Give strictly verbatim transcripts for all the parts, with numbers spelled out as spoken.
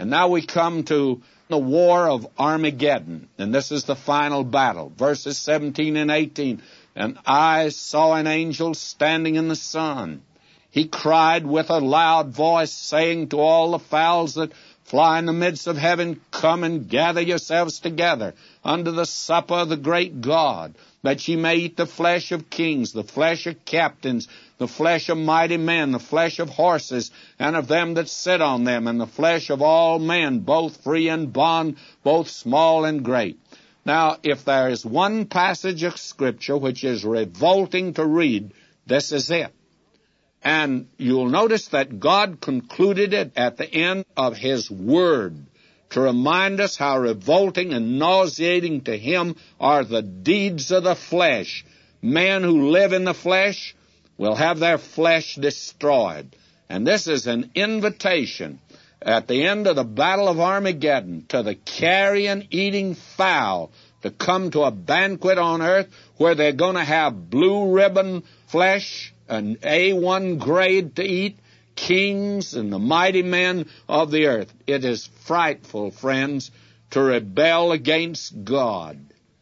And now we come to the war of Armageddon, and this is the final battle. Verses seventeen and eighteen. And I saw an angel standing in the sun. He cried with a loud voice, saying to all the fowls that fly in the midst of heaven, come and gather yourselves together unto the supper of the great God, that ye may eat the flesh of kings, the flesh of captains, the flesh of mighty men, the flesh of horses, and of them that sit on them, and the flesh of all men, both free and bond, both small and great. Now, if there is one passage of Scripture which is revolting to read, this is it. And you'll notice that God concluded it at the end of His Word to remind us how revolting and nauseating to Him are the deeds of the flesh. Men who live in the flesh will have their flesh destroyed. And this is an invitation at the end of the Battle of Armageddon to the carrion eating fowl to come to a banquet on earth where they're going to have blue ribbon flesh, an A one grade to eat, kings and the mighty men of the earth. It is frightful, friends, to rebel against God,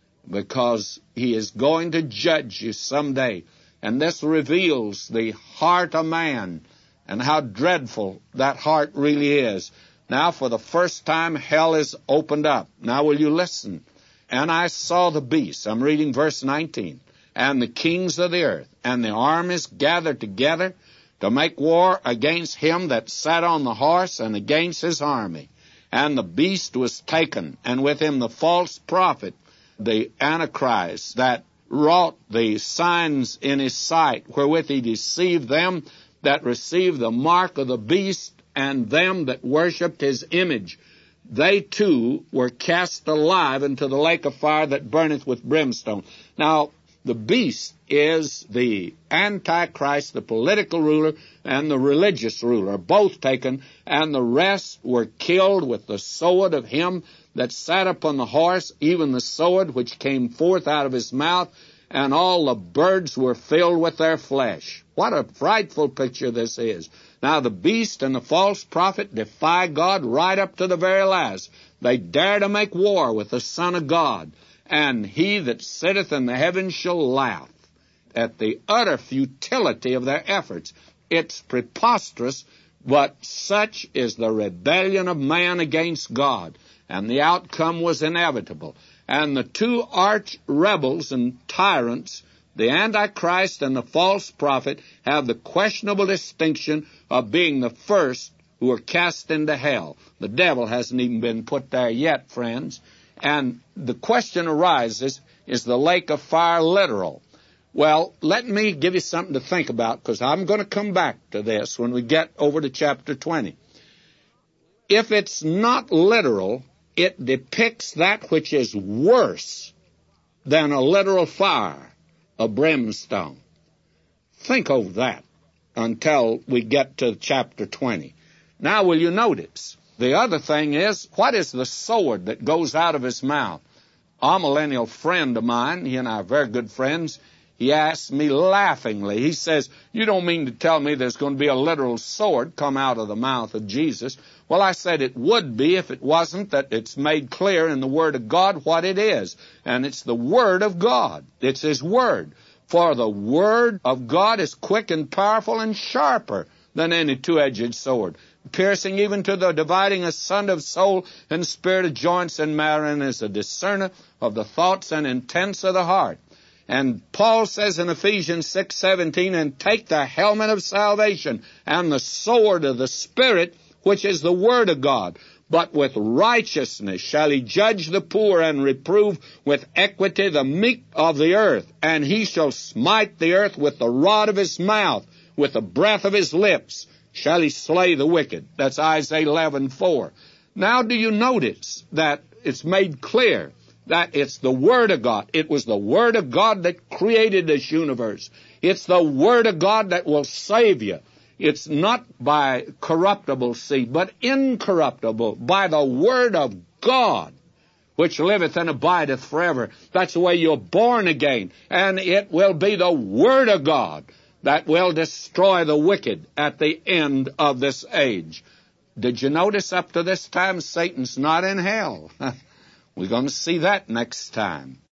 because He is going to judge you someday. And this reveals the heart of man and how dreadful that heart really is. Now, for the first time, hell is opened up. Now, will you listen? And I saw the beast. I'm reading verse nineteen. And the kings of the earth, and the armies gathered together to make war against him that sat on the horse and against his army. And the beast was taken, and with him the false prophet, the Antichrist, that wrought the signs in his sight, wherewith he deceived them that received the mark of the beast, and them that worshipped his image. They too were cast alive into the lake of fire that burneth with brimstone. Now, the beast is the Antichrist, the political ruler, and the religious ruler, both taken, and the rest were killed with the sword of him that sat upon the horse, even the sword which came forth out of his mouth, and all the birds were filled with their flesh. What a frightful picture this is. Now, the beast and the false prophet defy God right up to the very last. They dare to make war with the Son of God. And he that sitteth in the heavens shall laugh at the utter futility of their efforts. It's preposterous, but such is the rebellion of man against God. And the outcome was inevitable. And the two arch rebels and tyrants, the Antichrist and the false prophet, have the questionable distinction of being the first who are cast into hell. The devil hasn't even been put there yet, friends. And the question arises, is the lake of fire literal? Well, let me give you something to think about, because I'm going to come back to this when we get over to chapter twenty. If it's not literal, it depicts that which is worse than a literal fire, a brimstone. Think over that until we get to chapter twenty. Now, will you notice? The other thing is, what is the sword that goes out of his mouth? A millennial friend of mine, he and I are very good friends, he asked me laughingly, he says, you don't mean to tell me there's going to be a literal sword come out of the mouth of Jesus? Well, I said it would be if it wasn't that it's made clear in the Word of God what it is. And it's the Word of God. It's His Word. For the Word of God is quick and powerful and sharper than any two-edged sword, piercing even to the dividing asunder of soul and spirit, of joints and marrow, and is a discerner of the thoughts and intents of the heart. And Paul says in Ephesians six seventeen, and take the helmet of salvation and the sword of the Spirit, which is the Word of God. But with righteousness shall he judge the poor, and reprove with equity the meek of the earth. And he shall smite the earth with the rod of his mouth, with the breath of his lips shall he slay the wicked. That's Isaiah eleven four. Now, do you notice that it's made clear that it's the Word of God? It was the Word of God that created this universe. It's the Word of God that will save you. It's not by corruptible seed, but incorruptible, by the Word of God, which liveth and abideth forever. That's the way you're born again. And it will be the Word of God that will destroy the wicked at the end of this age. did you notice up to this time Satan's not in hell? We're going to see that next time.